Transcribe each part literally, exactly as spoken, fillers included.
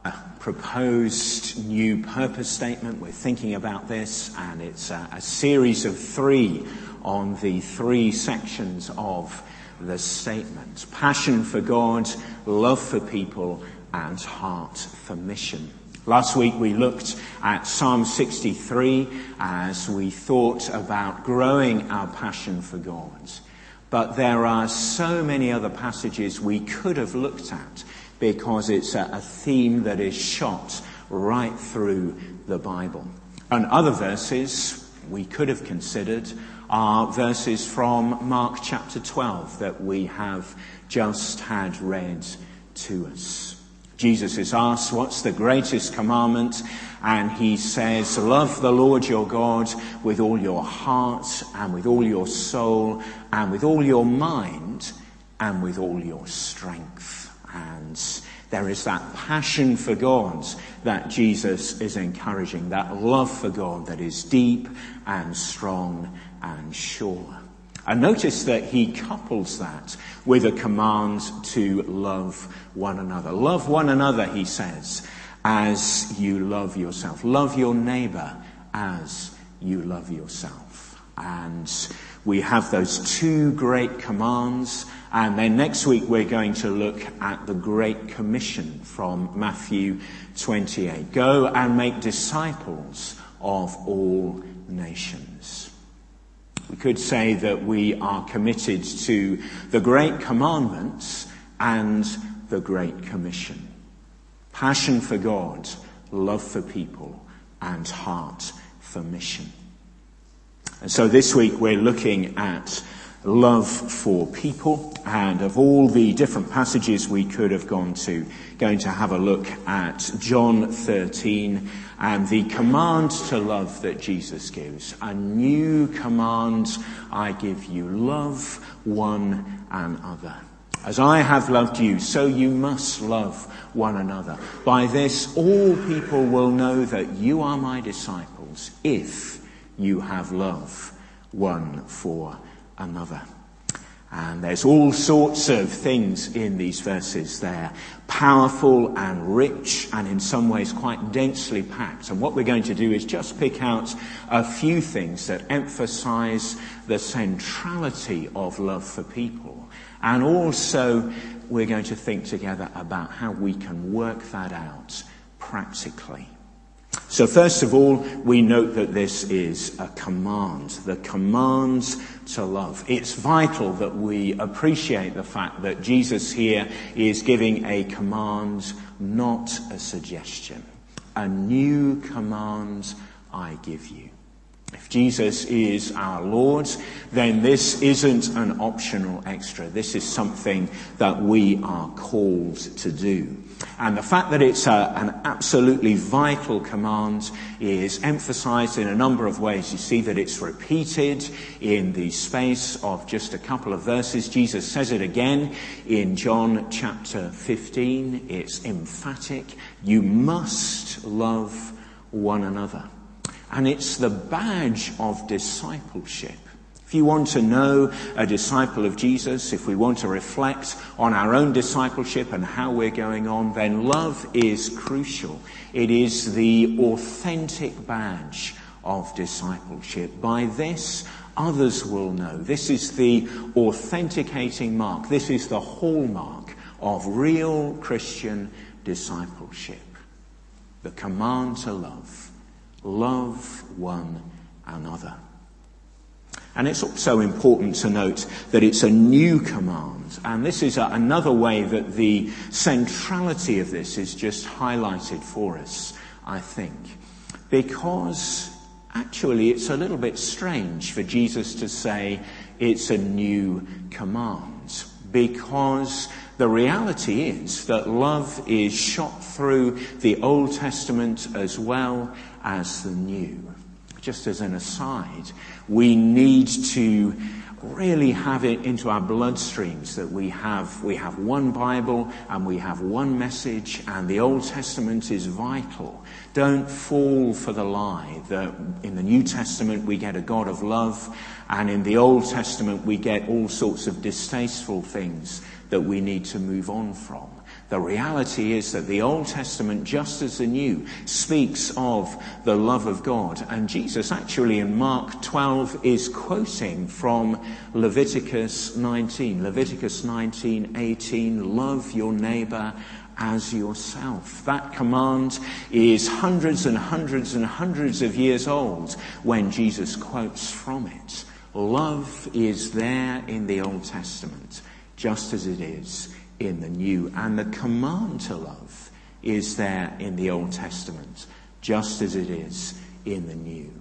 a proposed new purpose statement. We're thinking about this, and it's a, a series of three on the three sections of the statement: passion for God, love for people, and heart for mission. Last week we looked at Psalm sixty-three as we thought about growing our passion for God. But there are so many other passages we could have looked at, because it's a, a theme that is shot right through the Bible. And other verses we could have considered are verses from Mark chapter twelve that we have just had read to us. Jesus is asked, what's the greatest commandment? And he says, love the Lord your God with all your heart and with all your soul and with all your mind and with all your strength. And there is that passion for God that Jesus is encouraging, that love for God that is deep and strong and sure. And notice that he couples that with a command to love one another. Love one another, he says, as you love yourself. Love your neighbour as you love yourself. And we have those two great commands. And then next week we're going to look at the Great Commission from Matthew twenty-eight. Go and make disciples of all nations. We could say that we are committed to the Great Commandments and the Great Commission. Passion for God, love for people, and heart for mission. And so this week we're looking at love for people, and of all the different passages we could have gone to, going to have a look at John thirteen and the command to love that Jesus gives. A new command I give you, love one another. As I have loved you, so you must love one another. By this all people will know that you are my disciples, if you have love one for another. And there's all sorts of things in these verses. They're powerful and rich and in some ways quite densely packed. And what we're going to do is just pick out a few things that emphasize the centrality of love for people. And also we're going to think together about how we can work that out practically. So first of all, we note that this is a command, the command to love. It's vital that we appreciate the fact that Jesus here is giving a command, not a suggestion. A new command I give you. If Jesus is our Lord, then this isn't an optional extra. This is something that we are called to do. And the fact that it's a, an absolutely vital command is emphasized in a number of ways. You see that it's repeated in the space of just a couple of verses. Jesus says it again in John chapter fifteen. It's emphatic. You must love one another. And it's the badge of discipleship. If you want to know a disciple of Jesus, if we want to reflect on our own discipleship and how we're going on, then love is crucial. It is the authentic badge of discipleship. By this, others will know. This is the authenticating mark. This is the hallmark of real Christian discipleship. The command to love. Love one another. And it's also important to note that it's a new command. And this is a, another way that the centrality of this is just highlighted for us, I think. Because actually it's a little bit strange for Jesus to say it's a new command. Because the reality is that love is shot through the Old Testament as well as the New. Just as an aside, we need to really have it into our bloodstreams that we have we have one Bible and we have one message, and the Old Testament is vital. Don't fall for the lie that in the New Testament we get a God of love, and in the Old Testament we get all sorts of distasteful things that we need to move on from. The reality is that the Old Testament, just as the New, speaks of the love of God. And Jesus actually in Mark twelve is quoting from Leviticus nineteen. Leviticus nineteen eighteen, love your neighbour as yourself. That command is hundreds and hundreds and hundreds of years old when Jesus quotes from it. Love is there in the Old Testament, just as it is in the New. And the command to love is there in the Old Testament, just as it is in the New.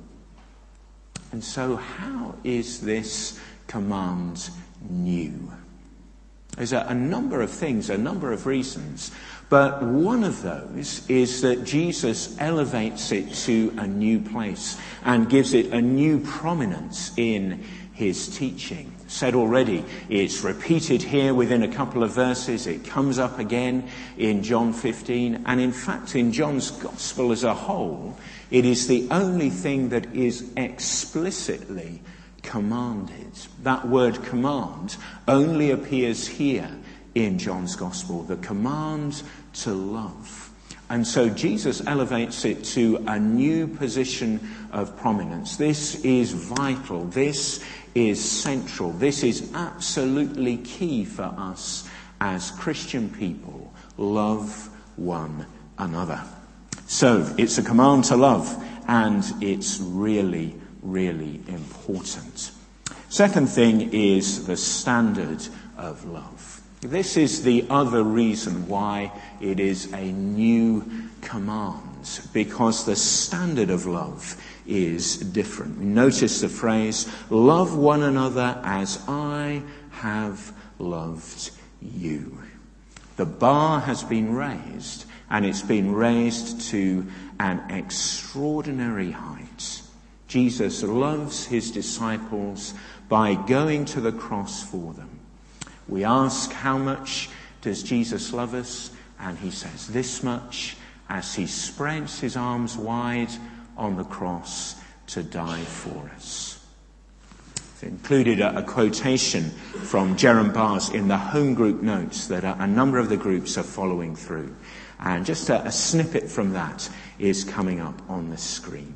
And so how is this command new? There's a, a number of things, a number of reasons. But one of those is that Jesus elevates it to a new place and gives it a new prominence in his teaching. Said already, it's repeated here within a couple of verses. It comes up again in John fifteen. And in fact, in John's Gospel as a whole, it is the only thing that is explicitly commanded. That word command only appears here in John's Gospel, the command to love. And so Jesus elevates it to a new position of prominence. This is vital. This is central. This is absolutely key for us as Christian people. Love one another. So it's a command to love, and it's really, really important. Second thing is the standard of love. This is the other reason why it is a new command, because the standard of love is different. Notice the phrase, love one another as I have loved you. The bar has been raised, and it's been raised to an extraordinary height. Jesus loves his disciples by going to the cross for them. We ask, how much does Jesus love us? And he says this much, as he spreads his arms wide on the cross to die for us. I've included a, a quotation from Jerram Bars in the home group notes that a, a number of the groups are following through. And just a, a snippet from that is coming up on the screen.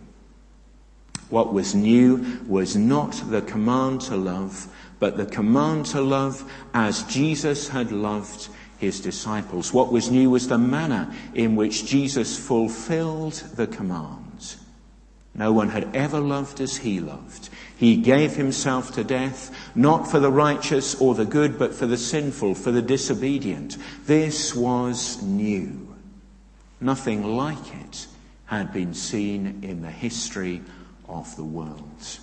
What was new was not the command to love, but the command to love as Jesus had loved his disciples. What was new was the manner in which Jesus fulfilled the command. No one had ever loved as he loved. He gave himself to death, not for the righteous or the good, but for the sinful, for the disobedient. This was new. Nothing like it had been seen in the history of the world.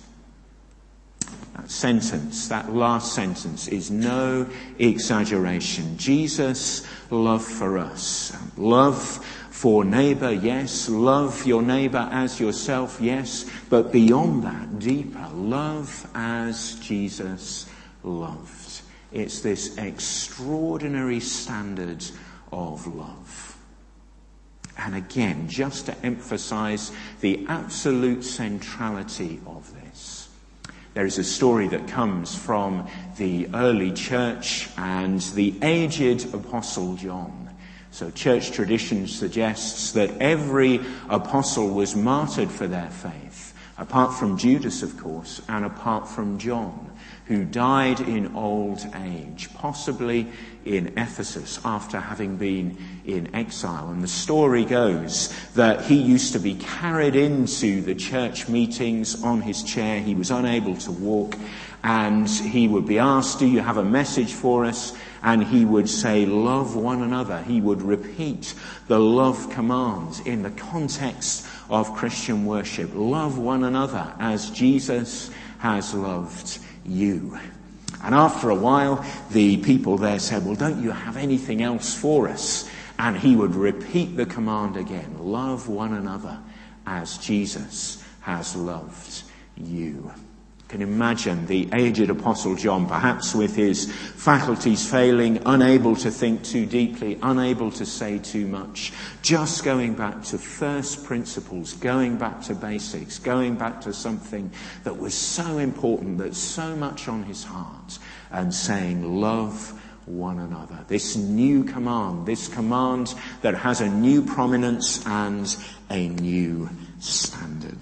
That sentence, that last sentence, is no exaggeration. Jesus' love for us. Love for neighbour, yes. Love your neighbour as yourself, yes. But beyond that, deeper, love as Jesus loved. It's this extraordinary standard of love. And again, just to emphasise the absolute centrality of this. There is a story that comes from the early church and the aged Apostle John. So church tradition suggests that every apostle was martyred for their faith, apart from Judas, of course, and apart from John, who died in old age, possibly in Ephesus after having been in exile. And the story goes that he used to be carried into the church meetings on his chair. He was unable to walk, and he would be asked, do you have a message for us? And he would say, love one another. He would repeat the love command in the context of Christian worship. Love one another as Jesus has loved you. And after a while, the people there said, well, don't you have anything else for us? And he would repeat the command again. Love one another as Jesus has loved you. You can imagine the aged Apostle John, perhaps with his faculties failing, unable to think too deeply, unable to say too much, just going back to first principles, going back to basics, going back to something that was so important, that's so much on his heart, and saying, love one another. This new command, this command that has a new prominence and a new standard.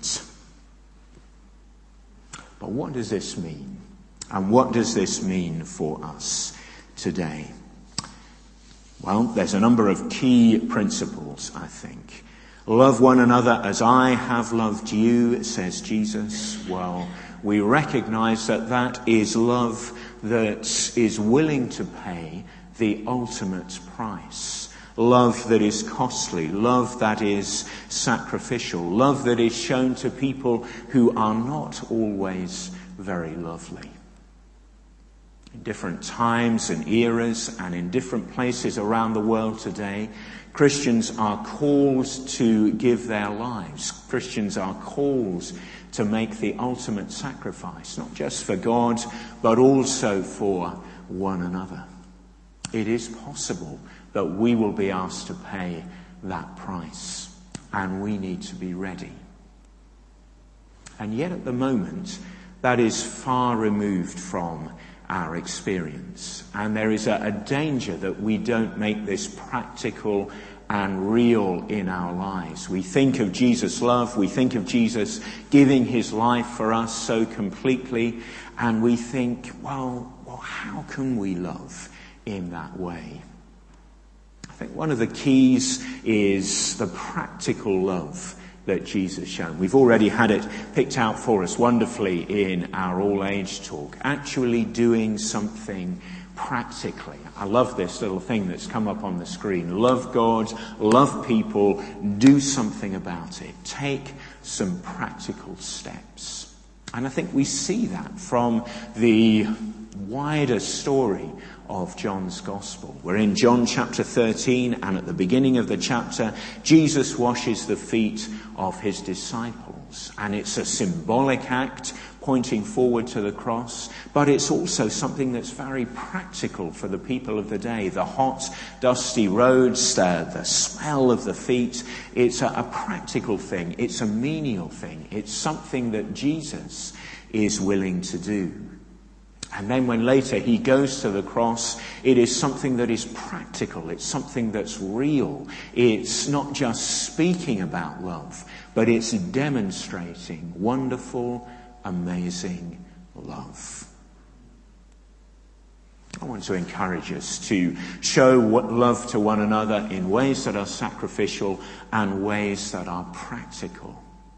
But what does this mean? And what does this mean for us today? Well, there's a number of key principles, I think. Love one another as I have loved you, says Jesus. Well, we recognize that that is love that is willing to pay the ultimate price. Love that is costly, love that is sacrificial, love that is shown to people who are not always very lovely. In different times and eras and in different places around the world today, Christians are called to give their lives. Christians are called to make the ultimate sacrifice, not just for God, but also for one another. It is possible that we will be asked to pay that price, and we need to be ready. And yet at the moment, that is far removed from our experience. And there is a, a danger that we don't make this practical and real in our lives. We think of Jesus' love, we think of Jesus giving his life for us so completely, and we think, well, well, how can we love in that way? I think one of the keys is the practical love that Jesus shown. We've already had it picked out for us wonderfully in our all-age talk. Actually doing something practically. I love this little thing that's come up on the screen. Love God, love people, do something about it. Take some practical steps. And I think we see that from the wider story of John's Gospel. We're in John chapter thirteen, and at the beginning of the chapter, Jesus washes the feet of his disciples. And it's a symbolic act pointing forward to the cross, but it's also something that's very practical for the people of the day. The hot, dusty roads, the, the smell of the feet, it's a, a practical thing. It's a menial thing. It's something that Jesus is willing to do. And then when later he goes to the cross, it is something that is practical. It's something that's real. It's not just speaking about love, but it's demonstrating wonderful, amazing love. I want to encourage us to show what love to one another in ways that are sacrificial and ways that are practical.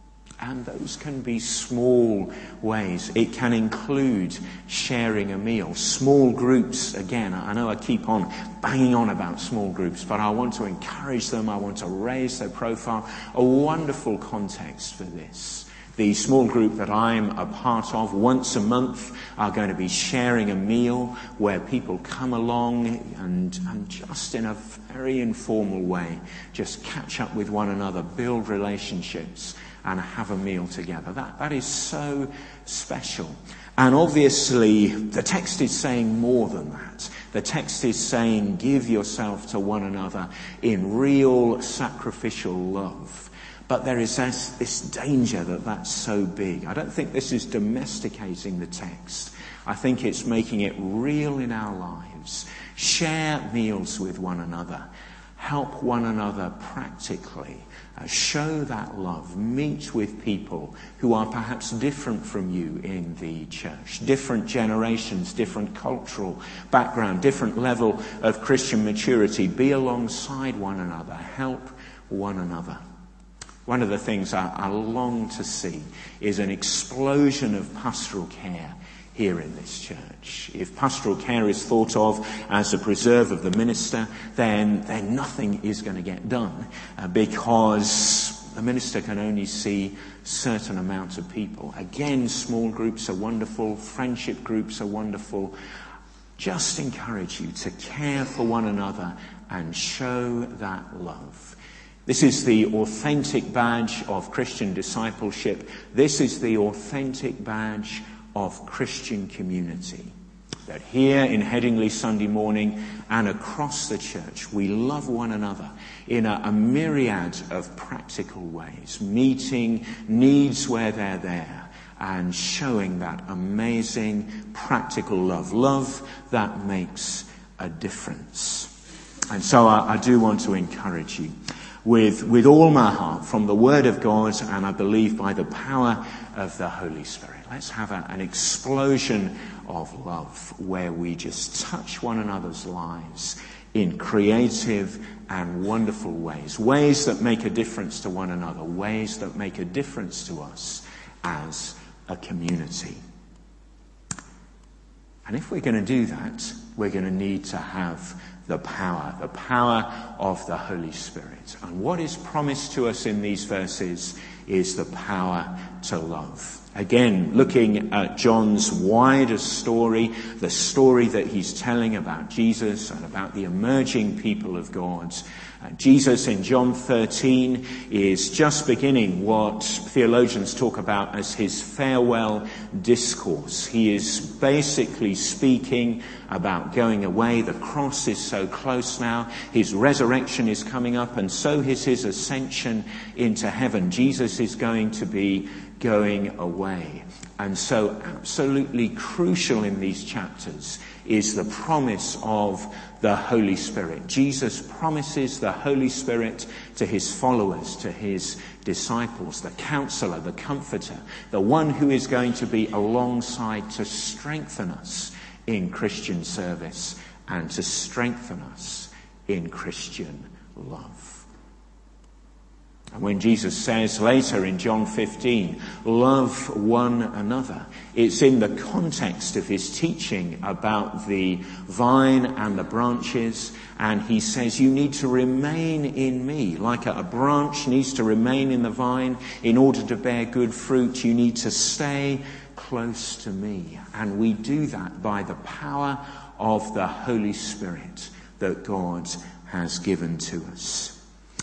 And those can be small ways. It can include sharing a meal. Small groups, again, I know I keep on banging on about small groups, but I want to encourage them. I want to raise their profile. A wonderful context for this. The small group that I'm a part of once a month are going to be sharing a meal where people come along and, and just in a very informal way, just catch up with one another, build relationships, and have a meal together. That, that is so special. And obviously, the text is saying more than that. The text is saying, give yourself to one another in real sacrificial love. But there is this, this danger that that's so big. I don't think this is domesticating the text. I think it's making it real in our lives. Share meals with one another. Help one another practically. Uh, show that love. Meet with people who are perhaps different from you in the church. Different generations, different cultural background, different level of Christian maturity. Be alongside one another. Help one another. One of the things I, I long to see is an explosion of pastoral care here in this church. If pastoral care is thought of as a preserve of the minister, then, then nothing is going to get done uh, because the minister can only see certain amounts of people. Again, small groups are wonderful. Friendship groups are wonderful. Just encourage you to care for one another and show that love. This is the authentic badge of Christian discipleship. This is the authentic badge of Christian community. That here in Headingley Sunday morning and across the church, we love one another in a, a myriad of practical ways, meeting needs where they're there and showing that amazing practical love, love that makes a difference. And so I, I do want to encourage you with, with all my heart from the Word of God, and I believe by the power of the Holy Spirit. Let's have a, an explosion of love where we just touch one another's lives in creative and wonderful ways. Ways that make a difference to one another. Ways that make a difference to us as a community. And if we're going to do that, we're going to need to have the power, the power of the Holy Spirit. And what is promised to us in these verses is the power to love. Again, looking at John's wider story, the story that he's telling about Jesus and about the emerging people of God. Uh, Jesus in John thirteen is just beginning what theologians talk about as his farewell discourse. He is basically speaking about going away. The cross is so close now. His resurrection is coming up, and so is his ascension into heaven. Jesus is going to be going away. And so absolutely crucial in these chapters is the promise of the Holy Spirit. Jesus promises the Holy Spirit to his followers, to his disciples, the counselor, the comforter, the one who is going to be alongside to strengthen us in Christian service and to strengthen us in Christian love. And when Jesus says later in John fifteen, love one another, it's in the context of his teaching about the vine and the branches. And he says, you need to remain in me. Like a, a branch needs to remain in the vine in order to bear good fruit. You need to stay close to me. And we do that by the power of the Holy Spirit that God has given to us.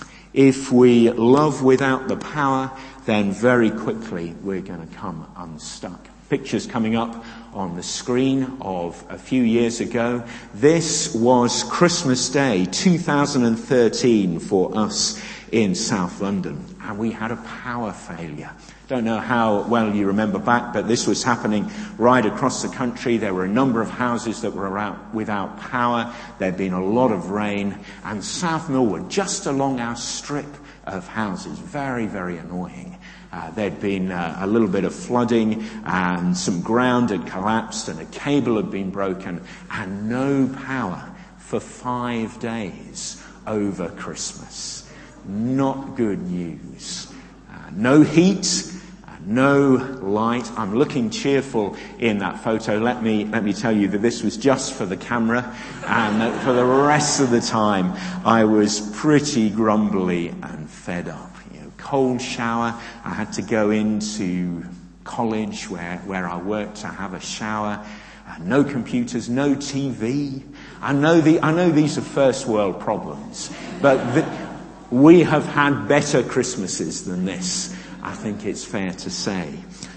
If we love without the power, then very quickly we're going to come unstuck. Pictures coming up on the screen of a few years ago. This was Christmas Day two thousand thirteen for us in South London, and we had a power failure. Don't know how well you remember back, but this was happening right across the country. There were a number of houses that were out without power. There'd been a lot of rain, and South Millwood, just along our strip of houses, very, very annoying. Uh, there'd been uh, a little bit of flooding, and some ground had collapsed, and a cable had been broken, and no power for five days over Christmas. Not good news. Uh, no heat. No light. I'm looking cheerful in that photo. Let me let me tell you that this was just for the camera, and that for the rest of the time I was pretty grumbly and fed up. You know, cold shower. I had to go into college where where I worked to have a shower. Uh, no computers, no T V. I know the I know these are first world problems, but the, we have had better Christmases than this. I think it's fair to say.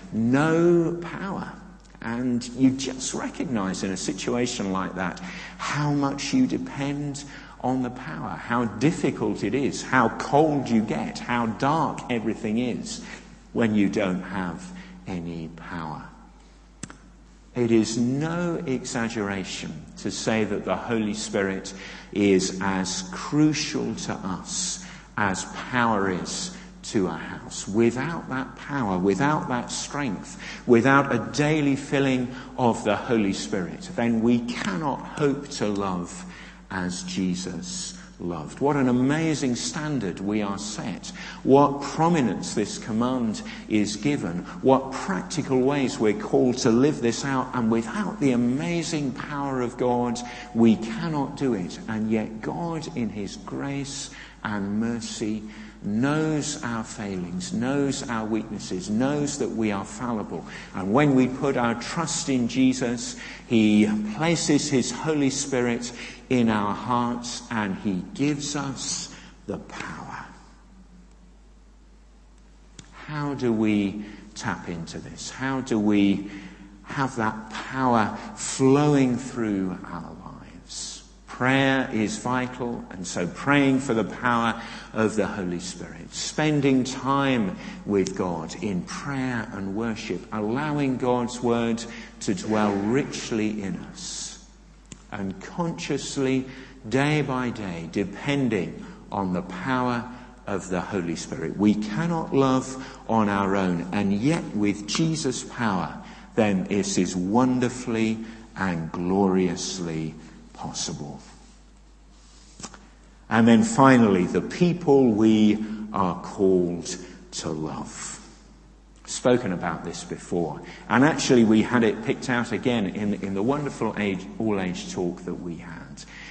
No power. And you just recognize in a situation like that how much you depend on the power, how difficult it is, how cold you get, how dark everything is when you don't have any power. It is no exaggeration to say that the Holy Spirit is as crucial to us as power is to our house. Without that power, without that strength, without a daily filling of the Holy Spirit, then we cannot hope to love as Jesus loved. What an amazing standard we are set. What prominence this command is given. What practical ways we're called to live this out. And without the amazing power of God, we cannot do it. And yet God, in his grace and mercy, knows our failings, knows our weaknesses, knows that we are fallible. And when we put our trust in Jesus, he places his Holy Spirit in our hearts and he gives us the power. How do we tap into this? How do we have that power flowing through our lives? Prayer is vital, and so praying for the power of the Holy Spirit, spending time with God in prayer and worship, allowing God's word to dwell richly in us. and consciously, day by day, depending on the power of the Holy Spirit. We cannot love on our own, and yet with Jesus' power, then this is wonderfully and gloriously possible. And then finally, the people we are called to love. Spoken about this before, and actually we had it picked out again in, in the wonderful age, all-age talk that we had.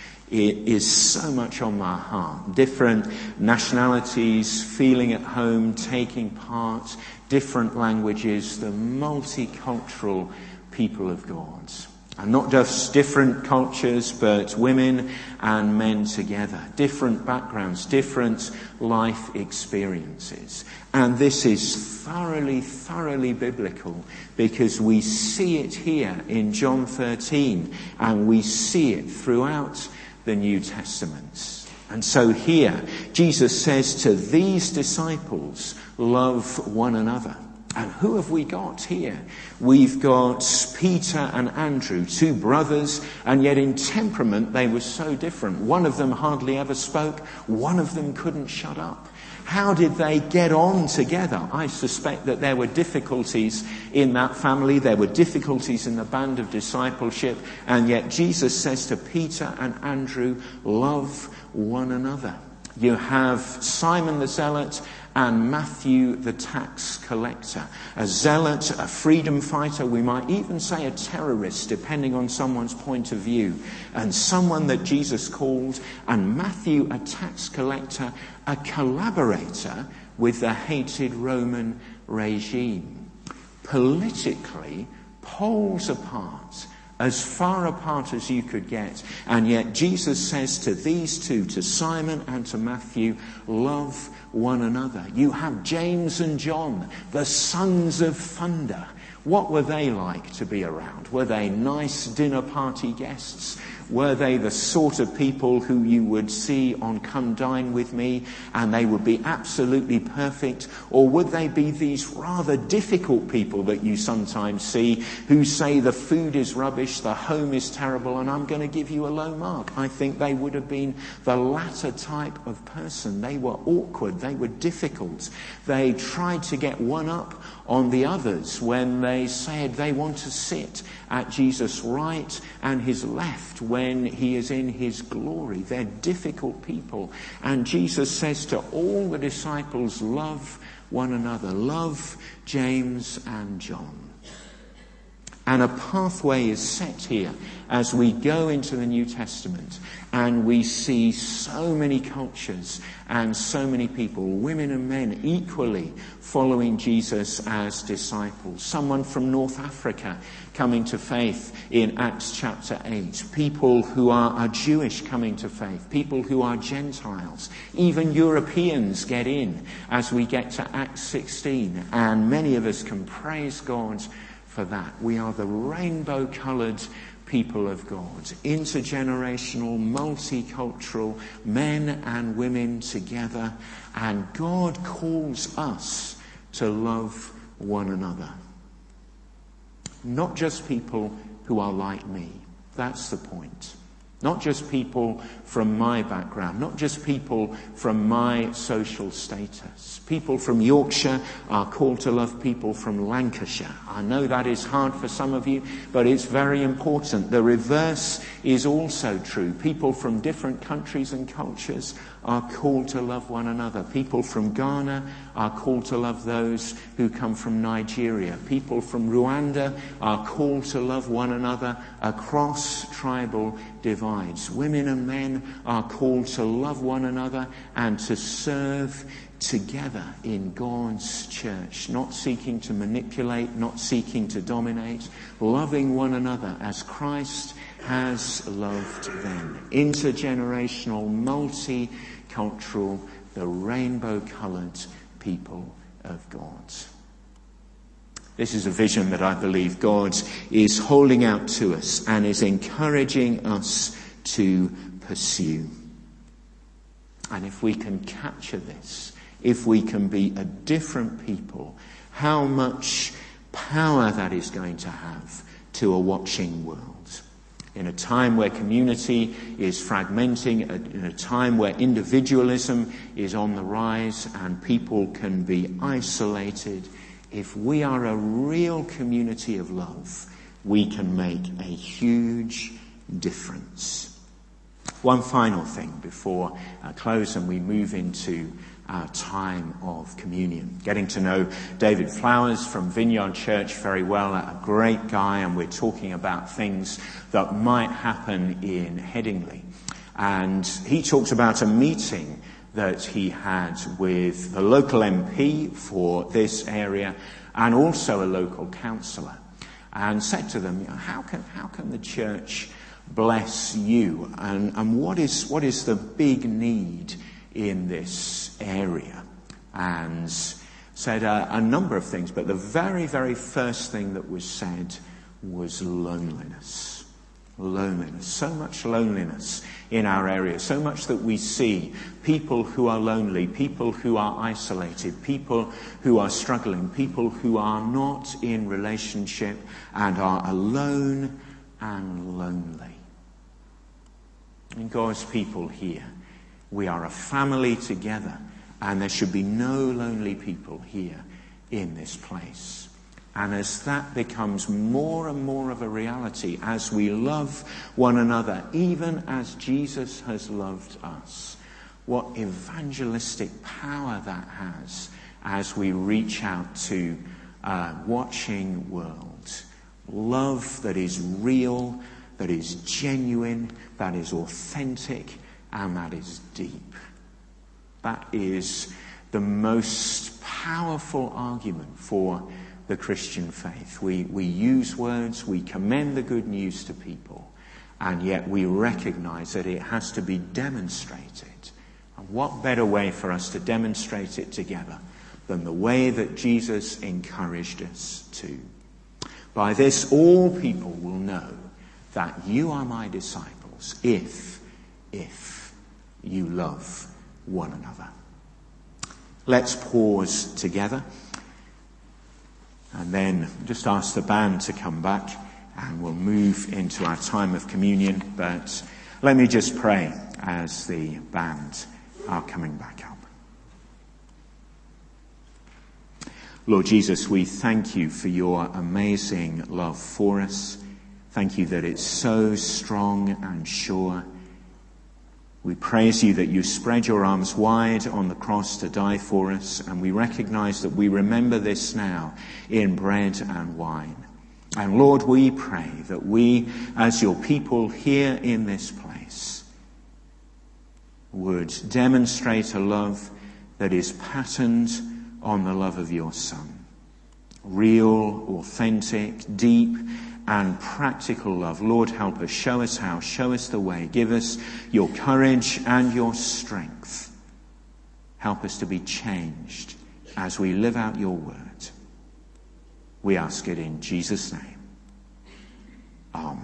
It is so much on my heart. Different nationalities, feeling at home, taking part, different languages, the multicultural people of God. And not just different cultures, but women and men together. Different backgrounds, different life experiences. And this is thoroughly, thoroughly biblical, because we see it here in John thirteen, and we see it throughout the New Testament. And so here, Jesus says to these disciples, love one another. And who have we got here? We've got Peter and Andrew, two brothers, and yet in temperament they were so different. One of them hardly ever spoke. One of them couldn't shut up. How did they get on together? I suspect that there were difficulties in that family. There were difficulties in the band of discipleship. And yet Jesus says to Peter and Andrew, love one another. You have Simon the Zealot and Matthew the tax collector. A zealot, a freedom fighter, we might even say a terrorist, depending on someone's point of view. And someone that Jesus called, and Matthew, a tax collector, a collaborator with the hated Roman regime. Politically, poles apart, as far apart as you could get. And yet Jesus says to these two, to Simon and to Matthew, love one another. You have James and John, the sons of thunder. What were they like to be around? Were they nice dinner party guests? Were they the sort of people who you would see on Come Dine With Me and they would be absolutely perfect? Or would they be these rather difficult people that you sometimes see who say the food is rubbish, the home is terrible, and I'm going to give you a low mark? I think they would have been the latter type of person. They were awkward. They were difficult. They tried to get one up on the others when they said they want to sit at Jesus' right and his left when he is in his glory. They're difficult people. And Jesus says to all the disciples, love one another. Love James and John. And a pathway is set here as we go into the New Testament and we see so many cultures and so many people, women and men, equally following Jesus as disciples. Someone from North Africa coming to faith in Acts chapter eight. People who are, are Jewish coming to faith. People who are Gentiles. Even Europeans get in as we get to Acts sixteen. And many of us can praise God for that. We are the rainbow-coloured people of God. Intergenerational, multicultural, men and women together. And God calls us to love one another. Not just people who are like me. That's the point. Not just people from my background, not just people from my social status. People from Yorkshire are called to love people from Lancashire. I know that is hard for some of you, but it's very important. The reverse is also true. People from different countries and cultures are called to love one another. People from Ghana are called to love those who come from Nigeria. People from Rwanda are called to love one another across tribal divides. Women and men are called to love one another and to serve together in God's church, not seeking to manipulate, not seeking to dominate, loving one another as Christ has loved them. Intergenerational, multicultural, the rainbow-coloured people of God. This is a vision that I believe God is holding out to us and is encouraging us to pursue. And if we can capture this, if we can be a different people, how much power that is going to have to a watching world. In a time where community is fragmenting, in a time where individualism is on the rise and people can be isolated, if we are a real community of love, we can make a huge difference. One final thing before I close and we move into our time of communion. Getting to know David Flowers from Vineyard Church very well, a great guy, and we're talking about things that might happen in Headingley. And he talked about a meeting that he had with the local M P for this area and also a local councillor, and said to them, you know, how can how can the church bless you, and, and what is what is the big need in this area? And said a, a number of things, but the very, very first thing that was said was loneliness. Loneliness. So much loneliness in our area, so much that we see people who are lonely, people who are isolated, people who are struggling, people who are not in relationship and are alone and lonely. And God's people here, we are a family together, and there should be no lonely people here in this place. And as that becomes more and more of a reality, as we love one another, even as Jesus has loved us, what evangelistic power that has as we reach out to a watching world. Love that is real, that is genuine, that is authentic, and that is deep. That is the most powerful argument for the Christian faith. We, we use words, we commend the good news to people, and yet we recognize that it has to be demonstrated. And what better way for us to demonstrate it together than the way that Jesus encouraged us to? By this all people will know that you are my disciples, if, if you love one another. Let's pause together. And then just ask the band to come back and we'll move into our time of communion. But let me just pray as the band are coming back up. Lord Jesus, we thank you for your amazing love for us. Thank you that it's so strong and sure. We praise you that you spread your arms wide on the cross to die for us, and we recognize that we remember this now in bread and wine. And Lord, we pray that we, as your people here in this place, would demonstrate a love that is patterned on the love of your Son. Real, authentic, deep, and practical love. Lord, help us. Show us how. Show us the way. Give us your courage and your strength. Help us to be changed as we live out your word. We ask it in Jesus' name. Amen.